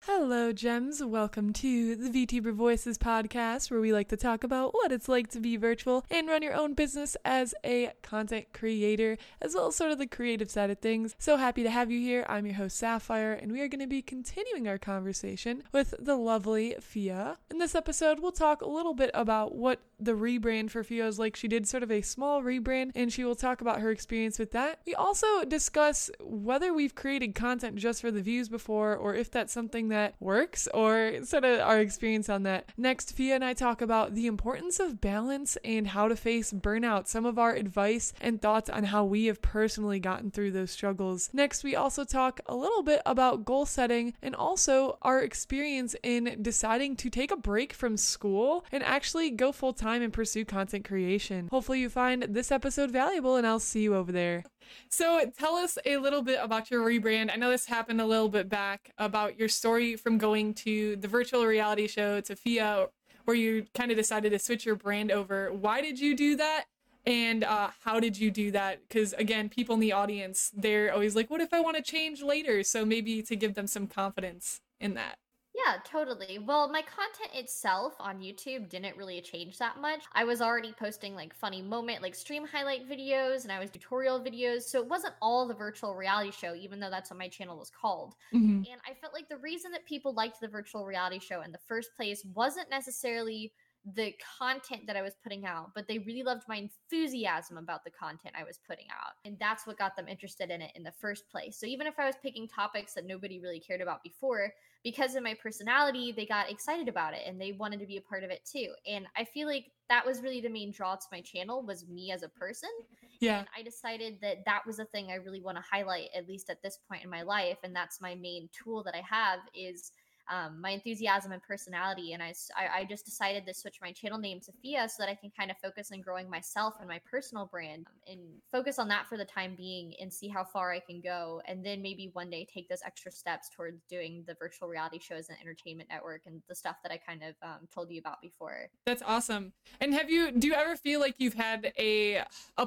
Hello, Gems. Welcome to the VTuber Voices podcast, where we like to talk about what it's like to be virtual and run your own business as a content creator, as well as sort of the creative side of things. So happy to have you here. I'm your host, Sapphire, and we are going to be continuing our conversation with the lovely Fia. In this episode, we'll talk a little bit about what the rebrand for Fia is like. She did sort of a small rebrand, and she will talk about her experience with that. We also discuss whether we've created content just for the views before, or if that's something that works, or sort of our experience on that. Next, Fia and I talk about the importance of balance and how to face burnout, some of our advice and thoughts on how we have personally gotten through those struggles. Next, we also talk a little bit about goal setting and also our experience in deciding to take a break from school and actually go full time and pursue content creation. Hopefully you find this episode valuable, and I'll see you over there. So tell us a little bit about your rebrand. I know this happened a little bit back, about your story from going to the virtual reality show to Fia, where you kind of decided to switch your brand over. Why did you do that? And how did you do that? Because again, people in the audience, they're always like, what if I want to change later? So maybe to give them some confidence in that. Yeah, totally. Well, my content itself on YouTube didn't really change that much. I was already posting like funny moment, like stream highlight videos, and I was tutorial videos. So it wasn't all the virtual reality show, even though that's what my channel was called. Mm-hmm. And I felt like the reason that people liked the virtual reality show in the first place wasn't necessarily the content that I was putting out, but they really loved my enthusiasm about the content I was putting out. And that's what got them interested in it in the first place. So even if I was picking topics that nobody really cared about before, because of my personality, they got excited about it and they wanted to be a part of it too. And I feel like that was really the main draw to my channel, was me as a person. Yeah. And I decided that that was the thing I really want to highlight, at least at this point in my life. And that's my main tool that I have, is my enthusiasm and personality. And I just decided to switch my channel name to Fia so that I can kind of focus on growing myself and my personal brand, and focus on that for the time being and see how far I can go. And then maybe one day take those extra steps towards doing the virtual reality shows and entertainment network and the stuff that I kind of told you about before. That's awesome. And do you ever feel like you've had a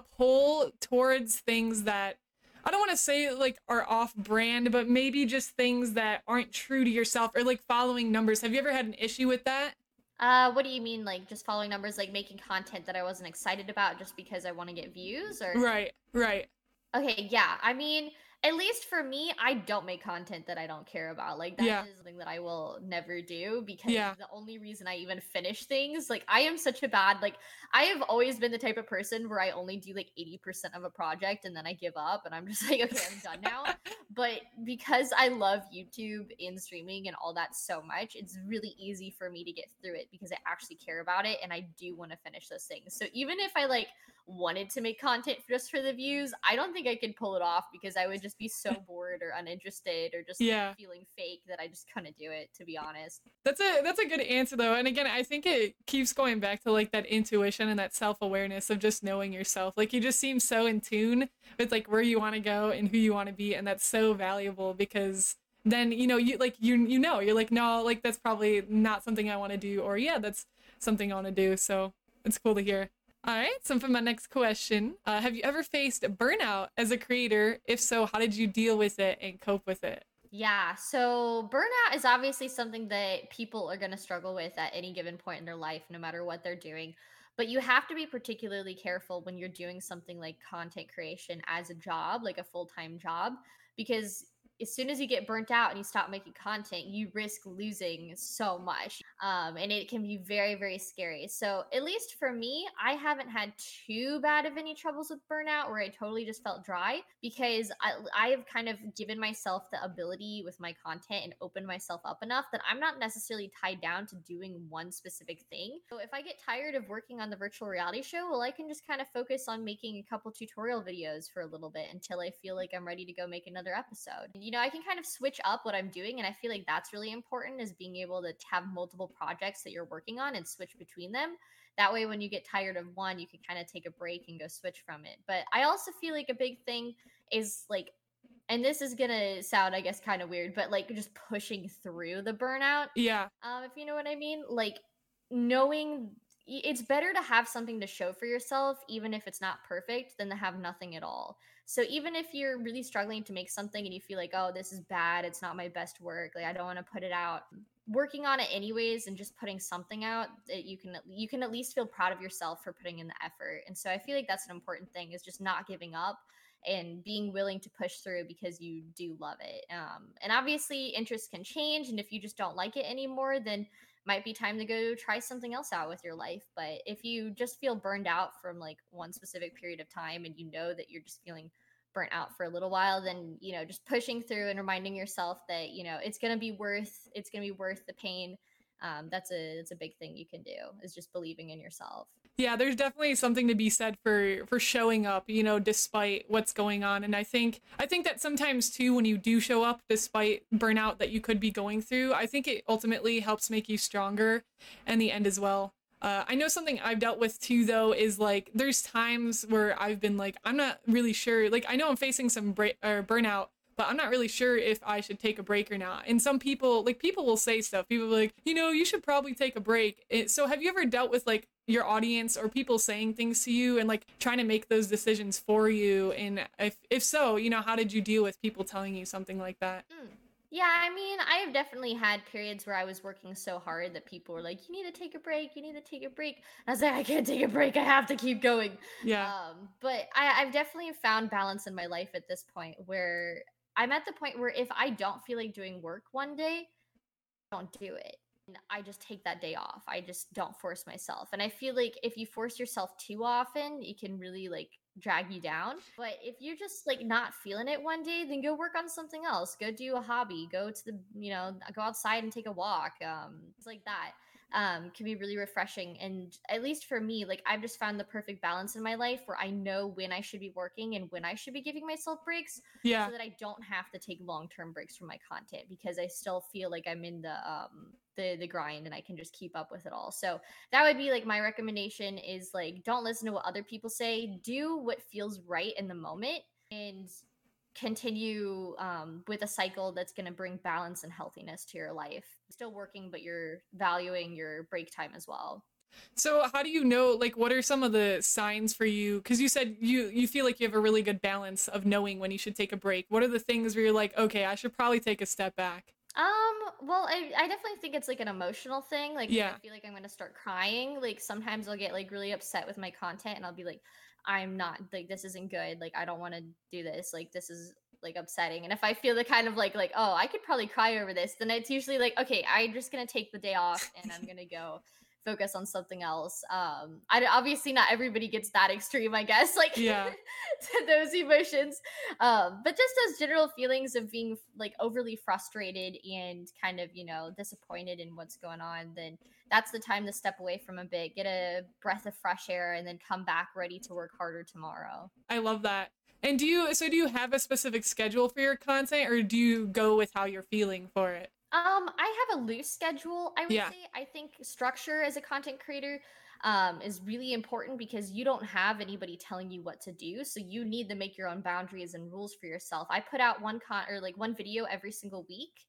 pull towards things that, I don't want to say like are off brand, but maybe just things that aren't true to yourself, or like following numbers? Have you ever had an issue with that? What do you mean, like just following numbers, like making content that I wasn't excited about just because I want to get views, or? Right. Okay, yeah. I mean, at least for me, I don't make content that I don't care about. Like, that is something that I will never do, because the only reason I even finish things, like, I am such a bad, like, I have always been the type of person where I only do like 80% of a project and then I give up and I'm just like, okay, I'm done now. But because I love YouTube and streaming and all that so much, it's really easy for me to get through it because I actually care about it and I do want to finish those things. So even if I like wanted to make content just for the views, I don't think I could pull it off, because I would just be so bored or uninterested or just feeling fake that I just couldn't do it, to be honest. That's a good answer though. And again, I think it keeps going back to like that intuition and that self-awareness of just knowing yourself. Like, you just seem so in tune with like where you want to go and who you want to be, and that's so valuable, because then you're like, no, like that's probably not something I want to do, or yeah, that's something I want to do. So it's cool to hear. All right, so for my next question, have you ever faced burnout as a creator? If so, how did you deal with it and cope with it? Yeah, so burnout is obviously something that people are going to struggle with at any given point in their life, no matter what they're doing. But you have to be particularly careful when you're doing something like content creation as a job, like a full-time job, because as soon as you get burnt out and you stop making content, you risk losing so much. And it can be very, very scary. So at least for me, I haven't had too bad of any troubles with burnout where I totally just felt dry, because I have kind of given myself the ability with my content and opened myself up enough that I'm not necessarily tied down to doing one specific thing. So if I get tired of working on the virtual reality show, well, I can just kind of focus on making a couple tutorial videos for a little bit until I feel like I'm ready to go make another episode. I can kind of switch up what I'm doing, and I feel like that's really important, is being able to have multiple projects that you're working on and switch between them. That way, when you get tired of one, you can kind of take a break and go switch from it. But I also feel like a big thing is like, and this is gonna sound, I guess, kind of weird, but like just pushing through the burnout. Yeah. If you know what I mean, like knowing it's better to have something to show for yourself, even if it's not perfect, than to have nothing at all. So even if you're really struggling to make something and you feel like, oh, this is bad, it's not my best work, like I don't want to put it out, working on it anyways and just putting something out that you can at least feel proud of yourself for putting in the effort. And so I feel like that's an important thing, is just not giving up and being willing to push through because you do love it. And obviously interests can change, and if you just don't like it anymore, then might be time to go try something else out with your life. But if you just feel burned out from like one specific period of time and you know that you're just feeling burnt out for a little while, then just pushing through and reminding yourself that it's going to be worth the pain. That's a big thing you can do, is just believing in yourself. Yeah, there's definitely something to be said for showing up, despite what's going on. And I think that sometimes too, when you do show up despite burnout that you could be going through, I think it ultimately helps make you stronger in the end as well. I know something I've dealt with too, though, is like there's times where I've been like, I'm not really sure. Like, I know I'm facing some burnout, but I'm not really sure if I should take a break or not. And some people, like, people will say stuff. People will be like, you should probably take a break. So have you ever dealt with like your audience or people saying things to you and like trying to make those decisions for you? And if so, how did you deal with people telling you something like that? Yeah, I mean, I have definitely had periods where I was working so hard that people were like, "You need to take a break. You need to take a break." And I was like, "I can't take a break. I have to keep going." Yeah. But I've definitely found balance in my life at this point, where I'm at the point where if I don't feel like doing work one day, I don't do it. And I just take that day off. I just don't force myself. And I feel like if you force yourself too often, it can really like drag you down. But if you're just like not feeling it one day, then go work on something else. Go do a hobby. Go to go outside and take a walk. It's like that. Can be really refreshing. And at least for me, like I've just found the perfect balance in my life where I know when I should be working and when I should be giving myself breaks, Yeah. so that I don't have to take long-term breaks from my content, because I still feel like I'm in the grind and I can just keep up with it all. So that would be like my recommendation, is like, don't listen to what other people say. Do what feels right in the moment, and continue with a cycle that's going to bring balance and healthiness to your life. Still working, but you're valuing your break time as well. So how do you know, like, what are some of the signs for you? Because you said you feel like you have a really good balance of knowing when you should take a break. What are the things where you're like, okay, I should probably take a step back? Well, I definitely think it's like an emotional thing. Like, if Yeah. I feel like I'm gonna start crying, like sometimes I'll get like really upset with my content and I'll be like, I'm not, like, this isn't good. Like, I don't want to do this. Like, this is like upsetting. And if I feel the kind of like, oh, I could probably cry over this, then it's usually like, okay, I'm just gonna take the day off and I'm gonna go focus on something else. I obviously not everybody gets that extreme, I guess, like Yeah. to those emotions. But just those general feelings of being like overly frustrated and kind of, disappointed in what's going on, then that's the time to step away from a bit, get a breath of fresh air, and then come back ready to work harder tomorrow. I love that. And do you have a specific schedule for your content, or do you go with how you're feeling for it? I have a loose schedule, I would Yeah. say. I think structure as a content creator is really important, because you don't have anybody telling you what to do. So you need to make your own boundaries and rules for yourself. I put out one video every single week.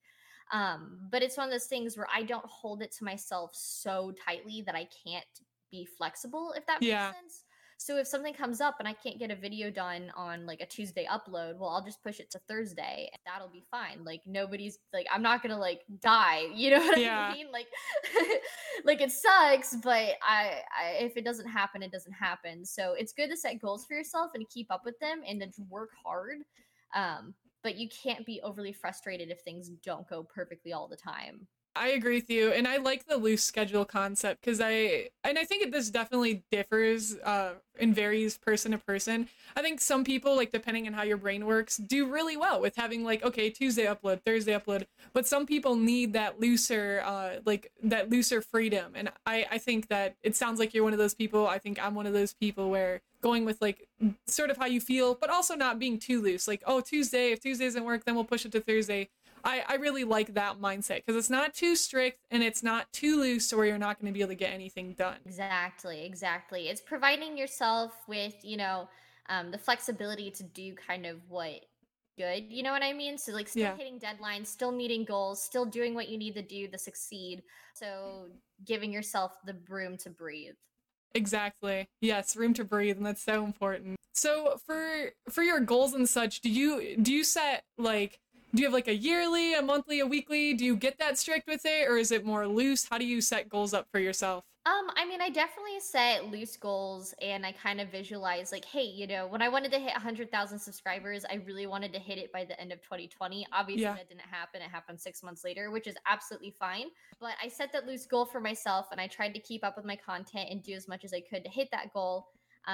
But it's one of those things where I don't hold it to myself so tightly that I can't be flexible, if that makes Yeah. sense. So if something comes up and I can't get a video done on like a Tuesday upload, well, I'll just push it to Thursday and that'll be fine. Like, nobody's like, I'm not gonna like die, you know what Yeah. I mean? Like, like, it sucks, but I if it doesn't happen, it doesn't happen. So it's good to set goals for yourself and keep up with them and to work hard. But you can't be overly frustrated if things don't go perfectly all the time. I agree with you, and I like the loose schedule concept because I think this definitely differs and varies person to person. I think some people, like, depending on how your brain works, do really well with having like, okay, Tuesday upload, Thursday upload, but some people need that looser freedom. And I think that it sounds like you're one of those people. I think I'm one of those people where going with like sort of how you feel, but also not being too loose. Like, oh, Tuesday, if Tuesday doesn't work, then we'll push it to Thursday. I really like that mindset because it's not too strict and it's not too loose to where you're not going to be able to get anything done. Exactly, exactly. It's providing yourself with, the flexibility to do kind of what good, you know what I mean? So like, still Yeah. hitting deadlines, still meeting goals, still doing what you need to do to succeed. So giving yourself the room to breathe. Exactly. Yes, room to breathe, and that's so important. So for your goals and such, do you set like do you have like a yearly, a monthly, a weekly? Do you get that strict with it, or is it more loose? How do you set goals up for yourself? I mean, I definitely set loose goals and I kind of visualize like, hey, when I wanted to hit 100,000 subscribers, I really wanted to hit it by the end of 2020. Obviously, Yeah. that didn't happen. It happened 6 months later, which is absolutely fine. But I set that loose goal for myself and I tried to keep up with my content and do as much as I could to hit that goal.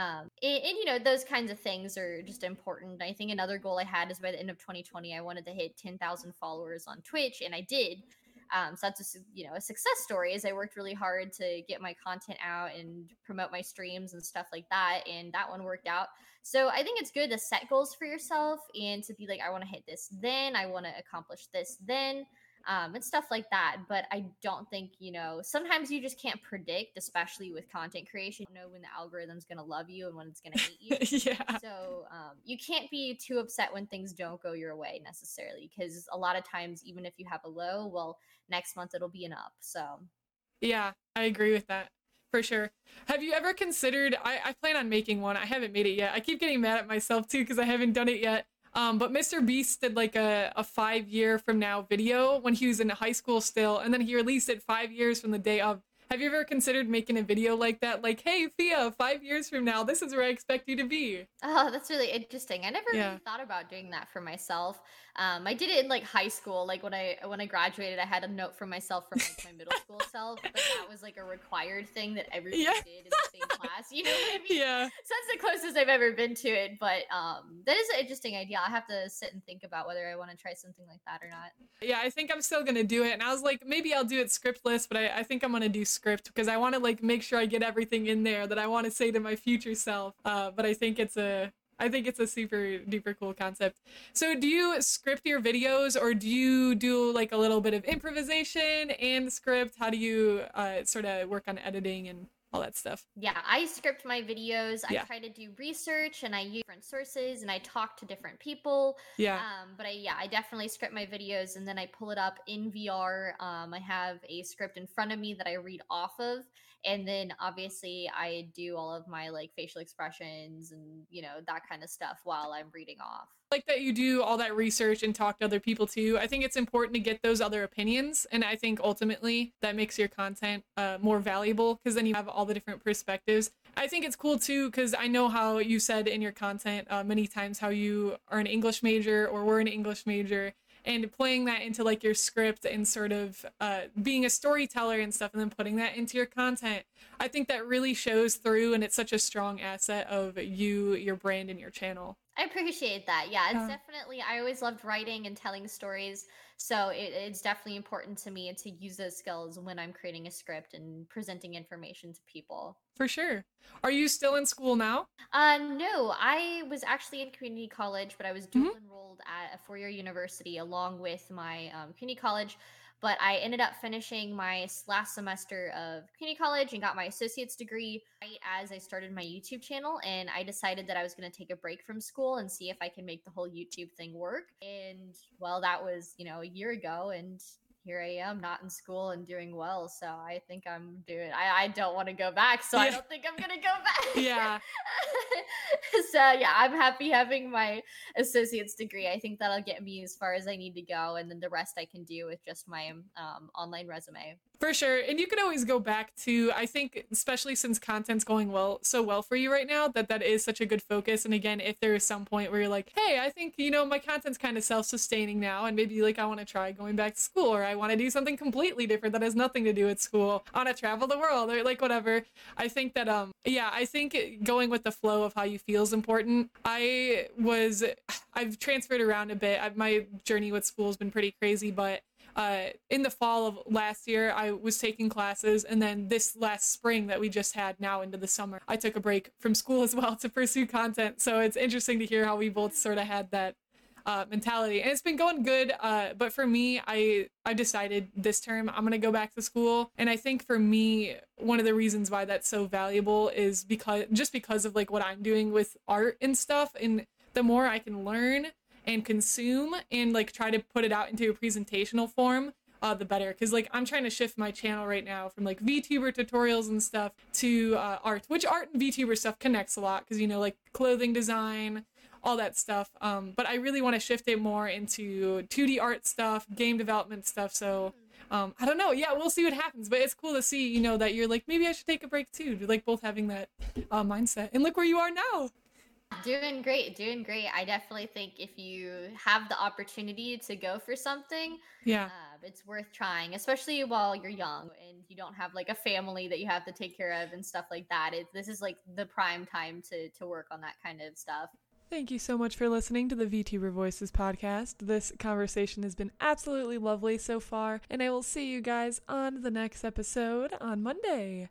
And those kinds of things are just important. I think another goal I had is by the end of 2020, I wanted to hit 10,000 followers on Twitch, and I did. So that's a success story. Is I worked really hard to get my content out and promote my streams and stuff like that, and that one worked out. So I think it's good to set goals for yourself and to be like, I want to hit this, then I want to accomplish this, then. And stuff like that. But I don't think, sometimes you just can't predict, especially with content creation, when the algorithm's going to love you and when it's going to hate you. Yeah. So you can't be too upset when things don't go your way necessarily, because a lot of times, even if you have a low, well, next month it'll be an up. So Yeah, I agree with that. For sure. Have you ever considered I plan on making one. I haven't made it yet. I keep getting mad at myself too because I haven't done it yet. But Mr. Beast did like a 5 year from now video when he was in high school still, and then he released it 5 years from the day of. Have you ever considered making a video like that? Like, hey, Fia, 5 years from now, this is where I expect you to be. oh, that's really interesting. I never Yeah. really thought about doing that for myself. I did it in like high school. Like when I graduated, I had a note for myself from like my middle school self, but that was like a required thing that everybody Yeah. did in the same class. You know what I mean? Yeah. So that's the closest I've ever been to it. But that is an interesting idea. I have to sit and think about whether I want to try something like that or not. Yeah, I think I'm still gonna do it. And I was like, maybe I'll do it scriptless, but I think I'm gonna do script because I want to like make sure I get everything in there that I want to say to my future self. But I think it's a super duper cool concept. So do you script your videos or do you do like a little bit of improvisation and script? How do you sort of work on editing and all that stuff? Yeah, I script my videos. I Yeah. try to do research and I use different sources and I talk to different people. Yeah. But I definitely script my videos and then I pull it up in VR. I have a script in front of me that I read off of. And then obviously I do all of my like facial expressions and, that kind of stuff while I'm reading off. Like that you do all that research and talk to other people too. I think it's important to get those other opinions, and I think ultimately that makes your content more valuable because then you have all the different perspectives. I think it's cool too because I know how you said in your content many times how you are an English major or were an English major, and playing that into like your script and sort of being a storyteller and stuff and then putting that into your content. I think that really shows through, and it's such a strong asset of you, your brand, and your channel. I appreciate that. Yeah, it's Yeah. definitely, I always loved writing and telling stories. So it's definitely important to me to use those skills when I'm creating a script and presenting information to people. For sure. Are you still in school now? No, I was actually in community college, but I was Mhm. dual enrolled at a 4 year university along with my community college. But I ended up finishing my last semester of community college and got my associate's degree right as I started my YouTube channel. And I decided that I was going to take a break from school and see if I can make the whole YouTube thing work. And well, that was, a year ago. And here I am, not in school and doing well. So I think I'm doing. I don't want to go back, so I Yeah. don't think I'm gonna go back. Yeah. So yeah, I'm happy having my associate's degree. I think that'll get me as far as I need to go, and then the rest I can do with just my online resume. For sure. And you can always go back to, I think, especially since content's going so well for you right now, that is such a good focus. And again, if there is some point where you're like, hey, I think, my content's kind of self-sustaining now, and maybe like I want to try going back to school, or I want to do something completely different that has nothing to do with school. I want to travel the world or like whatever. I think that, I think going with the flow of how you feel is important. I've transferred around a bit. My journey with school has been pretty crazy, but in the fall of last year, I was taking classes, and then this last spring that we just had now into the summer, I took a break from school as well to pursue content. So it's interesting to hear how we both sort of had that mentality, and it's been going good. But for me, I decided this term I'm gonna go back to school, and I think for me, one of the reasons why that's so valuable is because of like what I'm doing with art and stuff, and the more I can learn and consume and like try to put it out into a presentational form the better. Because like I'm trying to shift my channel right now from like VTuber tutorials and stuff to art, which art and VTuber stuff connects a lot because, you know, like clothing design, all that stuff. But I really want to shift it more into 2D art stuff, game development stuff. So I don't know. Yeah, we'll see what happens. But it's cool to see, you know, that you're like, maybe I should take a break too. Like both having that mindset. And look where you are now. Doing great, doing great. I definitely think if you have the opportunity to go for something, Yeah. it's worth trying, especially while you're young and you don't have like a family that you have to take care of and stuff like that. This is like the prime time to work on that kind of stuff. Thank you so much for listening to the VTuber Voices podcast. This conversation has been absolutely lovely so far, and I will see you guys on the next episode on Monday.